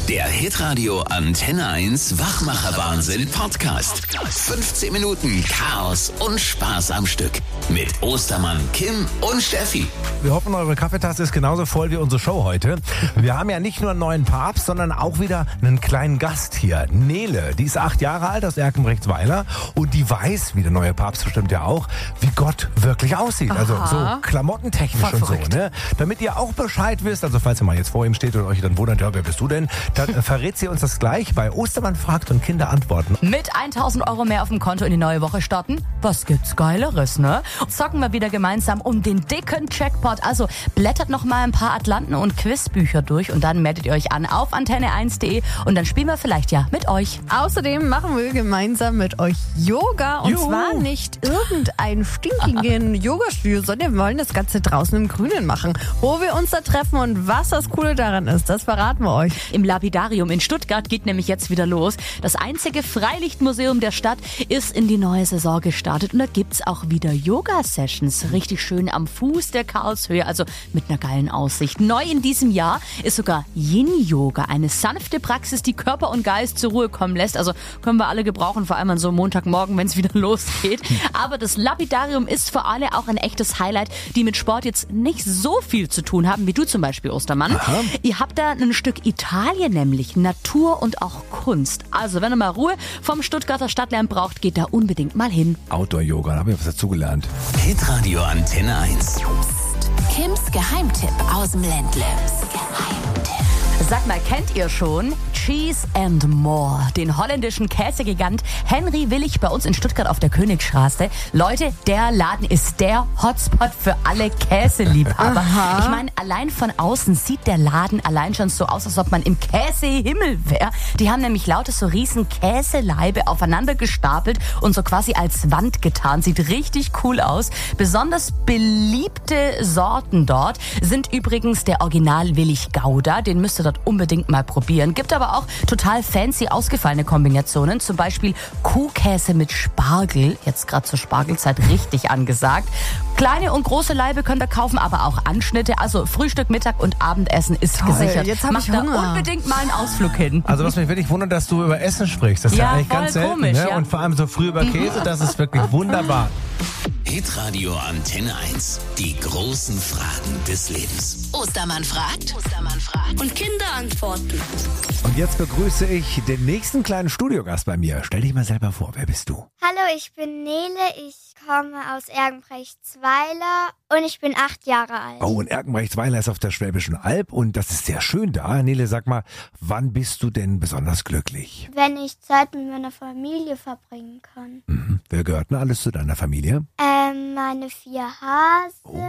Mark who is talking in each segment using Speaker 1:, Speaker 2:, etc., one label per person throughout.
Speaker 1: Der Hitradio Antenne 1 Wachmacher-Wahnsinn Podcast. 15 Minuten Chaos und Spaß am Stück. Mit Ostermann, Kim und Steffi.
Speaker 2: Wir hoffen, eure Kaffeetasse ist genauso voll wie unsere Show heute. Wir haben ja nicht nur einen neuen Papst, sondern auch wieder einen kleinen Gast hier. Nele, die ist 8 Jahre alt aus Erkenbrechtsweiler und die weiß, wie der neue Papst bestimmt ja auch, wie Gott wirklich aussieht.
Speaker 3: Aha.
Speaker 2: Also so klamottentechnisch und so. Ne? Damit ihr auch Bescheid wisst, also falls ihr mal jetzt vor ihm steht und euch dann wundert, ja, wer bist du denn? Dann verrät sie uns das gleich bei Ostermann fragt und Kinder antworten.
Speaker 3: Mit 1.000 Euro mehr auf dem Konto in die neue Woche starten? Was gibt's Geileres, ne? Zocken wir wieder gemeinsam um den dicken Jackpot. Also blättert noch mal ein paar Atlanten- und Quizbücher durch und dann meldet ihr euch an auf antenne1.de und dann spielen wir vielleicht ja mit euch.
Speaker 4: Außerdem machen wir gemeinsam mit euch Yoga. Und
Speaker 2: Juhu.
Speaker 4: zwar nicht irgendein stinkigen Yogastudio, sondern wir wollen das Ganze draußen im Grünen machen. Wo wir uns da treffen und was das Coole daran ist, das verraten wir euch.
Speaker 3: Im Lapidarium in Stuttgart geht nämlich jetzt wieder los. Das einzige Freilichtmuseum der Stadt ist in die neue Saison gestartet und da gibt's auch wieder Yoga-Sessions. Richtig schön am Fuß der Karlshöhe, also mit einer geilen Aussicht. Neu in diesem Jahr ist sogar Yin-Yoga, eine sanfte Praxis, die Körper und Geist zur Ruhe kommen lässt. Also können wir alle gebrauchen, vor allem an so einem Montagmorgen, wenn es wieder losgeht. Aber das Lapidarium ist für alle auch ein echtes Highlight, die mit Sport jetzt nicht so viel zu tun haben, wie du zum Beispiel, Ostermann.
Speaker 2: Aha.
Speaker 3: Ihr habt da ein Stück Italien nämlich, Natur und auch Kunst. Also wenn ihr mal Ruhe vom Stuttgarter Stadtlärm braucht, geht da unbedingt mal hin.
Speaker 2: Outdoor-Yoga, da habe ich was dazugelernt.
Speaker 1: Hitradio Antenne 1.
Speaker 5: Kims Geheimtipp aus dem Ländle.
Speaker 3: Sag mal, kennt ihr schon Cheese and More, den holländischen Käsegigant Henry Willig bei uns in Stuttgart auf der Königsstraße? Leute, der Laden ist der Hotspot für alle Käseliebhaber.
Speaker 4: Aha.
Speaker 3: Ich meine, allein von außen sieht der Laden allein schon so aus, als ob man im Käsehimmel wäre. Die haben nämlich lauter so riesen Käseleibe aufeinander gestapelt und so quasi als Wand getan. Sieht richtig cool aus. Besonders beliebte Sorten dort sind übrigens der Original Willig Gouda. Den müsst ihr dort unbedingt mal probieren. Gibt aber auch total fancy ausgefallene Kombinationen. Zum Beispiel Kuhkäse mit Spargel. Jetzt gerade zur Spargelzeit richtig angesagt. Kleine und große Laibe könnt ihr kaufen, aber auch Anschnitte. Also Frühstück, Mittag und Abendessen ist
Speaker 4: Toll,
Speaker 3: gesichert.
Speaker 4: jetzt hab
Speaker 3: Macht
Speaker 4: ich
Speaker 3: da
Speaker 4: Hunger.
Speaker 3: unbedingt mal einen Ausflug hin.
Speaker 2: Also was mich wirklich wundert, dass du über Essen sprichst. Das ist ja
Speaker 3: Ja,
Speaker 2: eigentlich
Speaker 3: voll
Speaker 2: ganz selten.
Speaker 3: komisch,
Speaker 2: Ne?
Speaker 3: ja.
Speaker 2: Und vor allem so früh über Käse, das ist wirklich wunderbar.
Speaker 1: Hitradio Antenne 1. Die großen Fragen des Lebens.
Speaker 5: Ostermann fragt. Und Kinder antworten.
Speaker 2: Und jetzt begrüße ich den nächsten kleinen Studiogast bei mir. Stell dich mal selber vor, wer bist du?
Speaker 6: Hallo, ich bin Nele, ich komme aus Erkenbrechtsweiler und ich bin 8 Jahre alt.
Speaker 2: Oh, und Erkenbrechtsweiler ist auf der Schwäbischen Alb und das ist sehr schön da. Nele, sag mal, wann bist du denn besonders glücklich?
Speaker 6: Wenn ich Zeit mit meiner Familie verbringen kann.
Speaker 2: Mhm. Wer gehört denn alles zu deiner Familie?
Speaker 6: Meine 4 Hasen,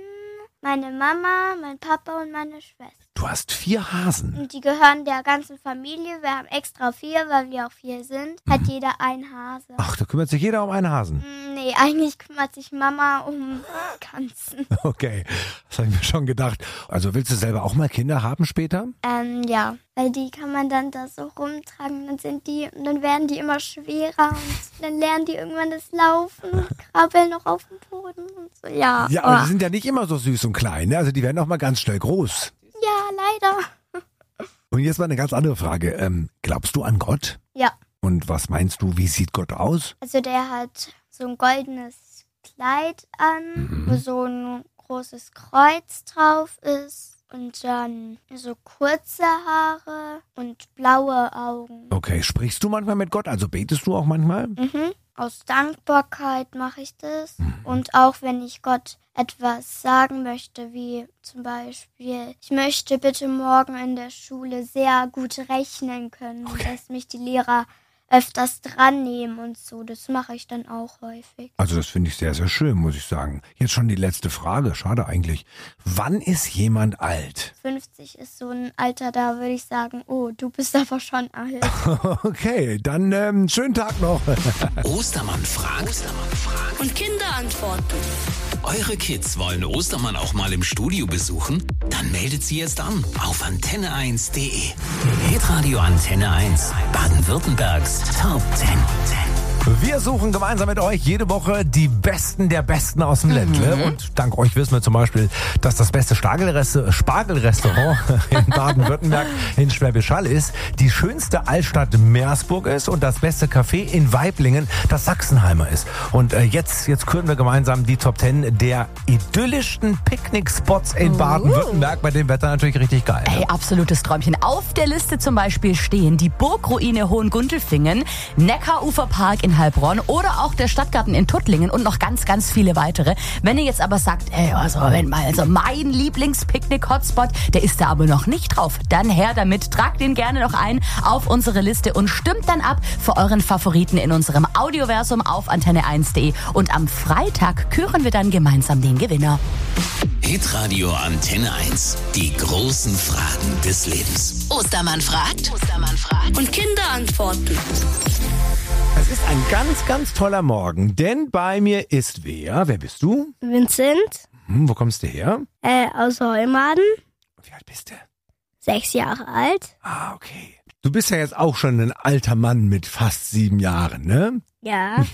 Speaker 6: meine Mama, mein Papa und meine Schwester.
Speaker 2: Du hast 4 Hasen.
Speaker 6: Und die gehören der ganzen Familie. Wir haben extra 4, weil wir auch 4 sind. Hat jeder einen Hase.
Speaker 2: Ach, da kümmert sich jeder um einen Hasen.
Speaker 6: Nee, eigentlich kümmert sich Mama um Katzen.
Speaker 2: Okay, das habe ich mir schon gedacht. Also willst du selber auch mal Kinder haben später?
Speaker 6: Ja, weil die kann man dann da so rumtragen, dann werden die immer schwerer und dann lernen die irgendwann das Laufen und krabbeln noch auf dem Boden und so, ja.
Speaker 2: Ja, aber die sind ja nicht immer so süß und klein, ne? Also die werden auch mal ganz schnell groß.
Speaker 6: Ja, leider.
Speaker 2: Und jetzt mal eine ganz andere Frage. Glaubst du an Gott?
Speaker 6: Ja,
Speaker 2: Und was meinst du, wie sieht Gott aus?
Speaker 6: also der hat so ein goldenes Kleid an, wo so ein großes Kreuz drauf ist und dann so kurze Haare und blaue Augen.
Speaker 2: Okay, sprichst du manchmal mit Gott? Also betest du auch manchmal?
Speaker 6: Aus Dankbarkeit mache ich das. Und auch wenn ich Gott etwas sagen möchte, wie zum Beispiel, ich möchte bitte morgen in der Schule sehr gut rechnen können, dass mich die Lehrer öfters dran nehmen und so. Das mache ich dann auch häufig.
Speaker 2: Also das finde ich sehr, sehr schön, muss ich sagen. Jetzt schon die letzte Frage, schade eigentlich. Wann ist jemand alt?
Speaker 6: 50 ist so ein Alter, da würde ich sagen, oh, du bist aber schon alt.
Speaker 2: Okay, dann schönen Tag noch.
Speaker 1: Ostermann fragt.
Speaker 5: Und Kinder antworten.
Speaker 1: Eure Kids wollen Ostermann auch mal im Studio besuchen? Dann meldet sie jetzt an auf antenne1.de. Hitradio Antenne 1. Baden-Württembergs Top 10.
Speaker 2: Wir suchen gemeinsam mit euch jede Woche die Besten der Besten aus dem Ländle. Und dank euch wissen wir zum Beispiel, dass das beste Spargelrestaurant in Baden-Württemberg in Schwäbisch Hall ist, die schönste Altstadt Meersburg ist und das beste Café in Weiblingen das Sachsenheimer ist. Und jetzt küren wir gemeinsam die Top 10 der idyllischsten Picknickspots in Baden-Württemberg. Bei dem Wetter natürlich richtig geil.
Speaker 3: Ey, absolutes Träumchen. Auf der Liste zum Beispiel stehen die Burgruine Hohengundelfingen, Neckaruferpark in Heilbronn oder auch der Stadtgarten in Tuttlingen und noch ganz, ganz viele weitere. Wenn ihr jetzt aber sagt, mein Lieblings-Picknick-Hotspot, der ist da aber noch nicht drauf, dann her damit, tragt den gerne noch ein auf unsere Liste und stimmt dann ab für euren Favoriten in unserem Audioversum auf antenne1.de. Und am Freitag küren wir dann gemeinsam den Gewinner.
Speaker 1: Hitradio Antenne 1. Die großen Fragen des Lebens.
Speaker 5: Ostermann fragt. Und Kinder antworten.
Speaker 2: Es ist ein ganz, ganz toller Morgen, denn bei mir ist wer? Wer bist du?
Speaker 6: Vincent,
Speaker 2: Wo kommst du her?
Speaker 6: aus Heumaden,
Speaker 2: Wie alt bist du?
Speaker 6: 6 Jahre alt.
Speaker 2: Ah, okay. Du bist ja jetzt auch schon ein alter Mann mit fast 7 Jahren, ne?
Speaker 6: Ja.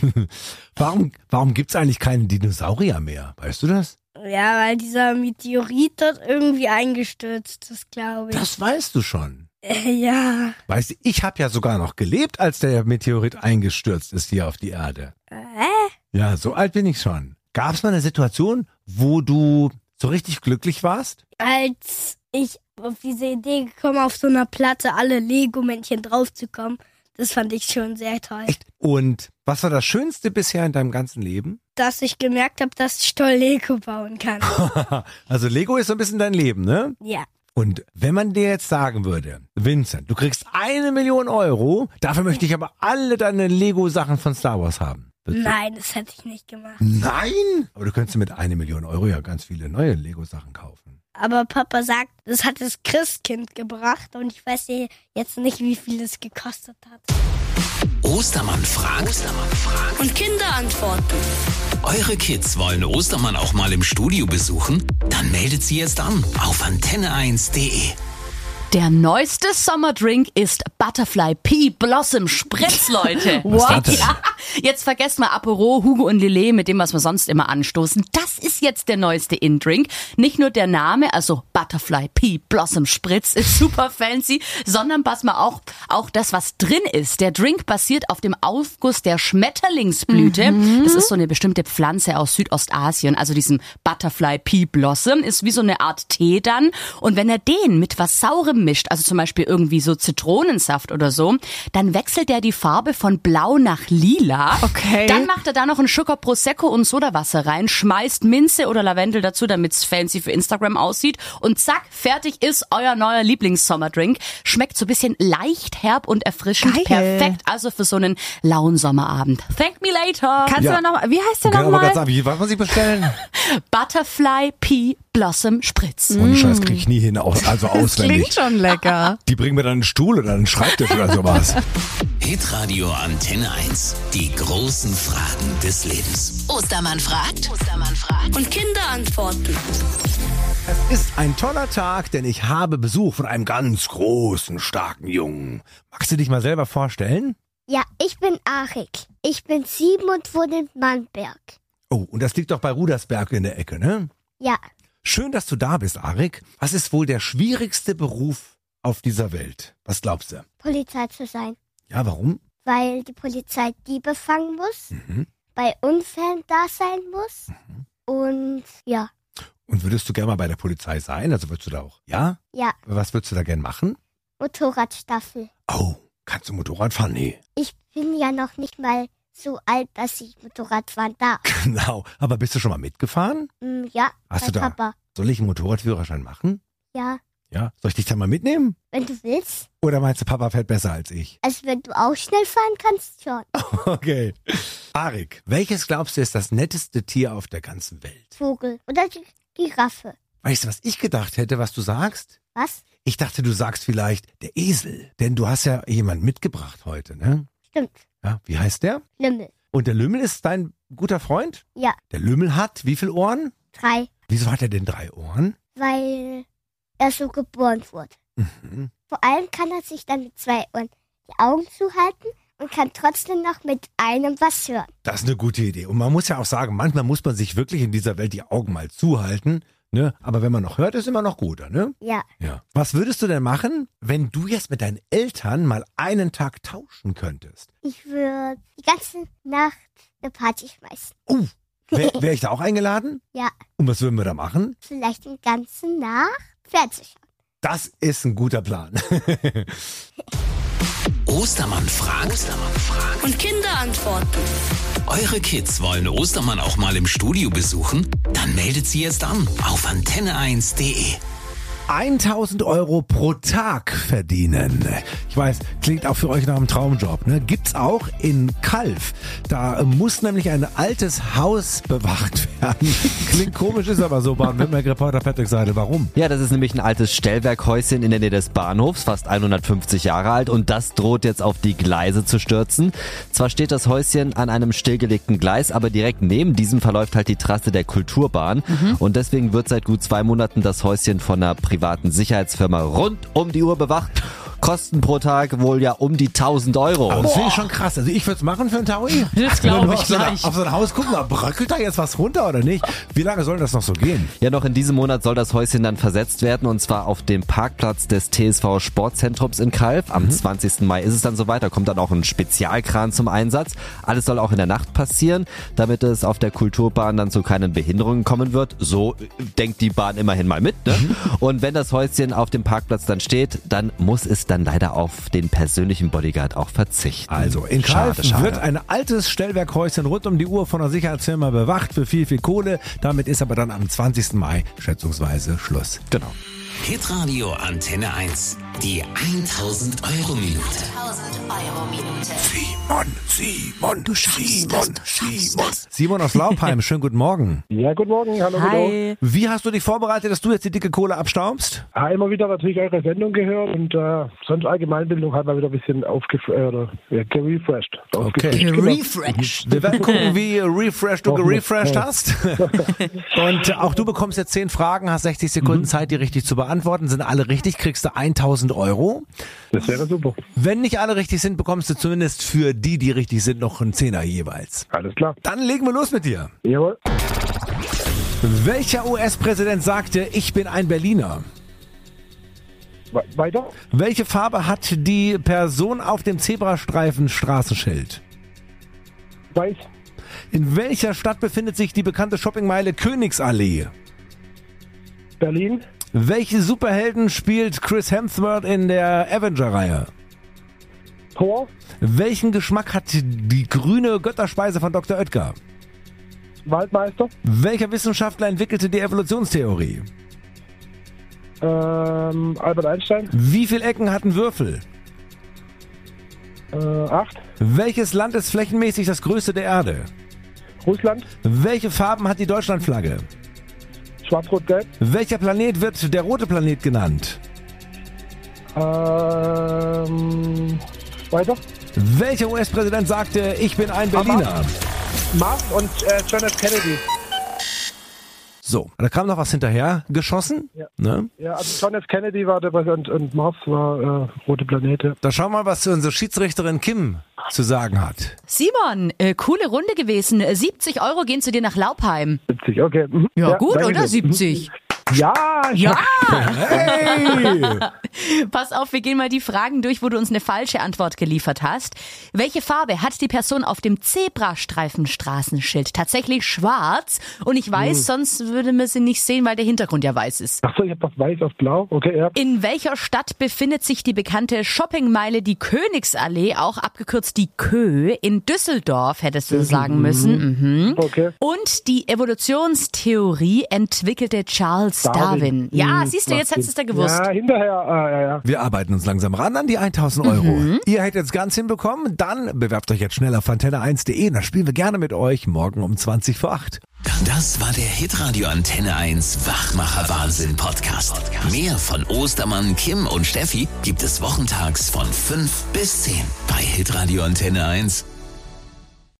Speaker 2: Warum gibt's eigentlich keine Dinosaurier mehr? Weißt du das?
Speaker 6: Ja, weil dieser Meteorit dort irgendwie eingestürzt ist, glaube ich.
Speaker 2: Das weißt du schon.
Speaker 6: Ja.
Speaker 2: Weißt du, ich habe ja sogar noch gelebt, als der Meteorit eingestürzt ist hier auf die Erde. Ja, so alt bin ich schon. Gab's mal eine Situation, wo du so richtig glücklich warst?
Speaker 6: Als ich auf diese Idee gekommen, auf so einer Platte alle Lego-Männchen draufzukommen, das fand ich schon sehr toll.
Speaker 2: Echt? Und was war das Schönste bisher in deinem ganzen Leben?
Speaker 6: Dass ich gemerkt habe, dass ich toll Lego bauen kann.
Speaker 2: Also Lego ist so ein bisschen dein Leben, ne?
Speaker 6: Ja.
Speaker 2: Und wenn man dir jetzt sagen würde, Vincent, du kriegst 1 Million Euro, dafür möchte ich aber alle deine Lego-Sachen von Star Wars haben.
Speaker 6: Nein, das hätte ich nicht gemacht.
Speaker 2: Nein? Aber du könntest mit 1 Million Euro ja ganz viele neue Lego-Sachen kaufen.
Speaker 6: Aber Papa sagt, das hat das Christkind gebracht und ich weiß jetzt nicht, wie viel es gekostet hat.
Speaker 1: Ostermann fragt.
Speaker 5: Und Kinder antworten.
Speaker 1: Eure Kids wollen Ostermann auch mal im Studio besuchen? Dann meldet sie jetzt an auf antenne1.de.
Speaker 3: Der neueste Sommerdrink ist Butterfly Pea Blossom Spritz, Leute.
Speaker 2: Was ist das denn?
Speaker 3: Ja, jetzt vergesst mal Apero, Hugo und Lillet, mit dem, was wir sonst immer anstoßen. Das ist jetzt der neueste In-Drink. Nicht nur der Name, also Butterfly Pea Blossom Spritz ist super fancy, sondern pass mal auch das, was drin ist. Der Drink basiert auf dem Aufguss der Schmetterlingsblüte. Das ist so eine bestimmte Pflanze aus Südostasien, also diesem Butterfly Pea Blossom. Ist wie so eine Art Tee dann. Und wenn er den mit was Saurem mischt, also zum Beispiel irgendwie so Zitronensaft oder so, dann wechselt er die Farbe von blau nach lila.
Speaker 4: Okay.
Speaker 3: Dann macht er da noch einen Sugar Prosecco und Sodawasser rein, schmeißt Minze oder Lavendel dazu, damit's fancy für Instagram aussieht und zack, fertig ist euer neuer Lieblings-Sommerdrink. Schmeckt so ein bisschen leicht herb und erfrischend.
Speaker 4: Geil.
Speaker 3: Perfekt, also für so einen lauen Sommerabend. Thank me later.
Speaker 4: Kannst
Speaker 2: Ja.
Speaker 4: du noch, wie heißt der
Speaker 2: Genau, aber
Speaker 4: nochmal?
Speaker 2: ganz sagen, was muss ich bestellen?
Speaker 3: Butterfly Pea Blossom Spritz.
Speaker 2: Ohne Scheiß krieg ich nie hin, also auswendig.
Speaker 4: Klingt schon lecker.
Speaker 2: Die bringen mir dann einen Stuhl oder einen Schreibtisch oder sowas.
Speaker 1: Hitradio Antenne 1. Die großen Fragen des Lebens.
Speaker 5: Ostermann fragt. Und Kinder antworten.
Speaker 2: Es ist ein toller Tag, denn ich habe Besuch von einem ganz großen, starken Jungen. Magst du dich mal selber vorstellen?
Speaker 6: Ja, ich bin Arik. Ich bin 7 und wohne in Mannberg.
Speaker 2: Oh, und das liegt doch bei Rudersberg in der Ecke, ne?
Speaker 6: Ja,
Speaker 2: Schön, dass du da bist, Arik. Was ist wohl der schwierigste Beruf auf dieser Welt? Was glaubst du?
Speaker 6: Polizei zu sein.
Speaker 2: Ja, warum?
Speaker 6: Weil die Polizei Diebe fangen muss, bei Unfällen da sein muss und ja,
Speaker 2: Und würdest du gerne mal bei der Polizei sein? Also würdest du da auch? Ja?
Speaker 6: ja,
Speaker 2: Was würdest du da gerne machen?
Speaker 6: Motorradstaffel.
Speaker 2: Oh, kannst du Motorrad fahren? Nee.
Speaker 6: Ich bin ja noch nicht mal so alt, dass ich Motorrad fahren darf.
Speaker 2: Genau. Aber bist du schon mal mitgefahren?
Speaker 6: Ja,
Speaker 2: Hast
Speaker 6: bei
Speaker 2: du da?
Speaker 6: Papa.
Speaker 2: Soll ich einen Motorradführerschein machen?
Speaker 6: Ja,
Speaker 2: Ja. Soll ich dich da mal mitnehmen?
Speaker 6: wenn du willst.
Speaker 2: Oder meinst du, Papa fährt besser als ich?
Speaker 6: Also wenn du auch schnell fahren kannst, schon.
Speaker 2: Okay. Arik, welches glaubst du ist das netteste Tier auf der ganzen Welt?
Speaker 6: Vogel oder die Giraffe.
Speaker 2: Weißt du, was ich gedacht hätte, was du sagst?
Speaker 6: Was?
Speaker 2: Ich dachte, du sagst vielleicht der Esel. Denn du hast ja jemanden mitgebracht heute, ne?
Speaker 6: Stimmt.
Speaker 2: Ja, wie heißt der?
Speaker 6: Lümmel.
Speaker 2: Und der Lümmel ist dein guter Freund?
Speaker 6: Ja,
Speaker 2: Der Lümmel hat wie viele Ohren?
Speaker 6: 3.
Speaker 2: Wieso hat er denn 3 Ohren?
Speaker 6: Weil er so geboren wurde.
Speaker 2: Mhm.
Speaker 6: Vor allem kann er sich dann mit 2 Ohren die Augen zuhalten und kann trotzdem noch mit einem was hören.
Speaker 2: Das ist eine gute Idee. Und man muss ja auch sagen, manchmal muss man sich wirklich in dieser Welt die Augen mal zuhalten. Ne? Aber wenn man noch hört, ist immer noch gut, ne?
Speaker 6: Ja.
Speaker 2: Ja. Was würdest du denn machen, wenn du jetzt mit deinen Eltern mal einen Tag tauschen könntest?
Speaker 6: Ich würde die ganze Nacht eine Party schmeißen.
Speaker 2: Wär ich da auch eingeladen?
Speaker 6: Ja.
Speaker 2: Und was würden wir da machen?
Speaker 6: Vielleicht die ganze Nacht Fernsehen schauen.
Speaker 2: Das ist ein guter Plan.
Speaker 1: Ostermann fragt.
Speaker 5: Und Kinder antworten.
Speaker 1: Eure Kids wollen Ostermann auch mal im Studio besuchen? Dann meldet sie jetzt an auf antenne1.de.
Speaker 2: 1.000 Euro pro Tag verdienen. Ich weiß, klingt auch für euch nach einem Traumjob. Ne? Gibt's auch in Calw. Da muss nämlich ein altes Haus bewacht werden. Klingt komisch, ist aber so. Baden-Württemberg-Reporter Patrick Seidel. Warum?
Speaker 7: Ja, das ist nämlich ein altes Stellwerkhäuschen in der Nähe des Bahnhofs, fast 150 Jahre alt, und das droht jetzt auf die Gleise zu stürzen. Zwar steht das Häuschen an einem stillgelegten Gleis, aber direkt neben diesem verläuft halt die Trasse der Kulturbahn. Und deswegen wird seit gut 2 Monaten das Häuschen von einer privaten Sicherheitsfirma rund um die Uhr bewacht. Kosten pro Tag wohl ja um die 1.000 Euro.
Speaker 2: Aber das finde ich schon krass. Also ich würde es machen für einen Taui.
Speaker 3: Das glaube ich gleich.
Speaker 2: Auf so ein Haus gucken, bröckelt da jetzt was runter oder nicht? Wie lange soll das noch so gehen?
Speaker 7: Ja, noch in diesem Monat soll das Häuschen dann versetzt werden, und zwar auf dem Parkplatz des TSV Sportzentrums in Calw. Am 20. Mai ist es dann soweit, da kommt dann auch ein Spezialkran zum Einsatz. Alles soll auch in der Nacht passieren, damit es auf der Kulturbahn dann zu keinen Behinderungen kommen wird. So denkt die Bahn immerhin mal mit, ne? Und wenn das Häuschen auf dem Parkplatz dann steht, dann muss es dann leider auf den persönlichen Bodyguard auch verzichten.
Speaker 2: Also in Calw
Speaker 7: Schade.
Speaker 2: wird ein altes Stellwerkhäuschen rund um die Uhr von einer Sicherheitsfirma bewacht für viel, viel Kohle. Damit ist aber dann am 20. Mai schätzungsweise Schluss.
Speaker 7: Genau.
Speaker 1: Hitradio Antenne 1. Die 1.000 Euro Minute.
Speaker 2: Simon aus Laupheim, schönen guten Morgen.
Speaker 8: Ja, guten Morgen. Hallo.
Speaker 3: Hi.
Speaker 2: Wie hast du dich vorbereitet, dass du jetzt die dicke Kohle abstaubst?
Speaker 8: Immer wieder natürlich eure Sendung gehört und sonst Allgemeinbildung hat mal wieder ein bisschen gerefreshed.
Speaker 2: Okay.
Speaker 3: Refresh.
Speaker 2: Wir werden gucken, wie refreshed du gerefreshed hast. Und auch du bekommst jetzt 10 Fragen, hast 60 Sekunden Zeit, die richtig zu beantworten. Sind alle richtig, kriegst du 1.000 Euro.
Speaker 8: Das wäre super.
Speaker 2: Wenn nicht alle richtig sind, bekommst du zumindest für die richtig sind, noch einen 10er jeweils.
Speaker 8: Alles klar.
Speaker 2: Dann legen wir los mit dir.
Speaker 8: Jawohl.
Speaker 2: Welcher US-Präsident sagte, ich bin ein Berliner?
Speaker 8: Weiter?
Speaker 2: Welche Farbe hat die Person auf dem Zebrastreifen Straßenschild?
Speaker 8: Weiß.
Speaker 2: In welcher Stadt befindet sich die bekannte Shoppingmeile Königsallee?
Speaker 8: Berlin.
Speaker 2: Welche Superhelden spielt Chris Hemsworth in der Avenger-Reihe?
Speaker 8: Thor.
Speaker 2: Welchen Geschmack hat die grüne Götterspeise von Dr. Oetker?
Speaker 8: Waldmeister.
Speaker 2: Welcher Wissenschaftler entwickelte die Evolutionstheorie?
Speaker 8: Albert Einstein.
Speaker 2: Wie viele Ecken hat ein Würfel?
Speaker 8: 8.
Speaker 2: Welches Land ist flächenmäßig das größte der Erde?
Speaker 8: Russland.
Speaker 2: Welche Farben hat die Deutschlandflagge?
Speaker 8: Schwarz-Rot-Gelb.
Speaker 2: Welcher Planet wird der rote Planet genannt?
Speaker 8: Weiter.
Speaker 2: Welcher US-Präsident sagte, ich bin ein Berliner?
Speaker 8: Mars und John F. Kennedy.
Speaker 2: So, da kam noch was hinterher geschossen.
Speaker 8: Ja.
Speaker 2: Ne?
Speaker 8: Ja, also John F. Kennedy war der Präsident und Mars war rote Planete.
Speaker 2: Da schauen wir mal, was unsere Schiedsrichterin Kim zu sagen hat.
Speaker 3: Simon, coole Runde gewesen. 70 Euro gehen zu dir nach Laupheim.
Speaker 8: 70, okay.
Speaker 3: Ja, gut,
Speaker 8: danke
Speaker 3: oder?
Speaker 8: schön.
Speaker 3: 70.
Speaker 8: Ja,
Speaker 3: Ja!
Speaker 2: Hey!
Speaker 3: Pass auf, wir gehen mal die Fragen durch, wo du uns eine falsche Antwort geliefert hast. Welche Farbe hat die Person auf dem Zebrastreifen-Straßenschild? Tatsächlich schwarz. Und ich weiß, sonst würde man sie nicht sehen, weil der Hintergrund ja weiß ist.
Speaker 8: Achso, ich habe was weiß auf blau. Okay, ja.
Speaker 3: In welcher Stadt befindet sich die bekannte Shoppingmeile, die Königsallee, auch abgekürzt die Kö? In Düsseldorf, hättest du sagen müssen.
Speaker 8: Okay.
Speaker 3: Und die Evolutionstheorie entwickelte Charles Darwin. Ja, siehst du, jetzt hättest du es da gewusst.
Speaker 8: Ja, hinterher, ja.
Speaker 2: Wir arbeiten uns langsam ran an die 1.000 Euro. Ihr hättet es ganz hinbekommen, dann bewerbt euch jetzt schnell auf antenne1.de und dann spielen wir gerne mit euch morgen um 7:20.
Speaker 1: Das war der Hitradio Antenne 1 Wachmacher Wahnsinn Podcast. Mehr von Ostermann, Kim und Steffi gibt es wochentags von 5 bis 10 bei Hitradio Antenne 1.